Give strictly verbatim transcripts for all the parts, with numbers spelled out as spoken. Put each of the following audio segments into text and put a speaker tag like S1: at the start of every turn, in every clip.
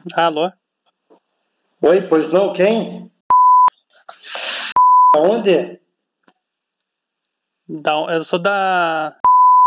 S1: Alô?
S2: Oi, pois não, quem? Aonde?
S1: Da, eu sou da...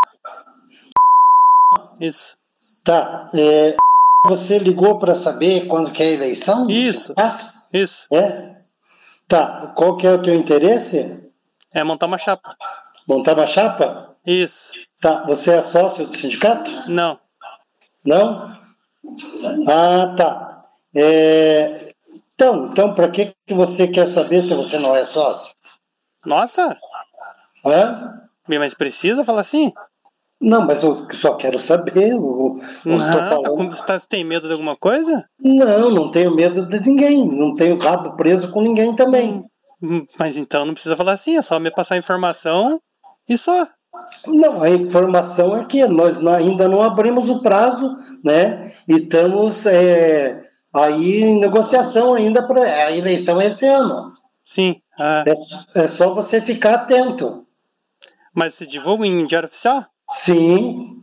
S1: Isso.
S2: Tá, é, você ligou para saber quando que é a eleição do
S1: Isso.
S2: sindicato?
S1: Isso.
S2: É? Tá, qual que é o teu interesse?
S1: É montar uma chapa.
S2: Montar uma chapa?
S1: Isso.
S2: Tá, você é sócio do sindicato?
S1: Não.
S2: Não? Ah, tá. É, então, então para que, que você quer saber se você não é sócio?
S1: Nossa!
S2: Hã?
S1: Bem, mas precisa falar assim?
S2: Não, mas eu só quero saber. Eu, eu estou
S1: Não, tá com...
S2: falando.
S1: você tá- você tem medo de alguma coisa?
S2: Não, não tenho medo de ninguém. Não tenho rabo preso com ninguém
S1: Hum,
S2: também.
S1: hum, mas então não precisa falar assim, é só me passar a informação e só.
S2: Não, a informação é que nós ainda não abrimos o prazo, né? E estamos é, aí em negociação ainda para a eleição esse ano.
S1: Sim. Ah,
S2: É, é só você ficar atento.
S1: mas se divulga em diário oficial?
S2: Sim,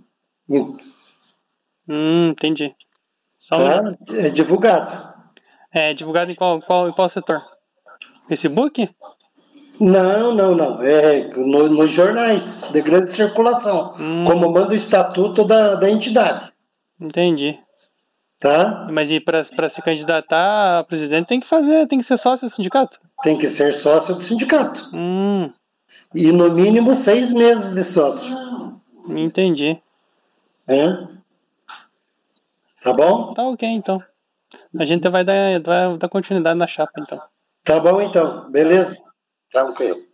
S1: Hum, entendi. Só um
S2: tá?
S1: minuto.
S2: É divulgado.
S1: É divulgado em qual, qual, em qual setor? Facebook?
S2: Não, não, não. É no- nos jornais de grande circulação, como
S1: Hum,
S2: manda o estatuto da, da entidade,
S1: entendi.
S2: tá?
S1: Mas e para se candidatar a presidente tem que fazer, tem que ser sócio do sindicato?
S2: Tem que ser sócio do sindicato.
S1: Hum,
S2: E no mínimo seis meses de sócio.
S1: entendi.
S2: Né? Tá bom?
S1: Tá ok, então. A gente vai dar, vai dar continuidade na chapa, então.
S2: Tá bom então. Beleza? Tranquilo.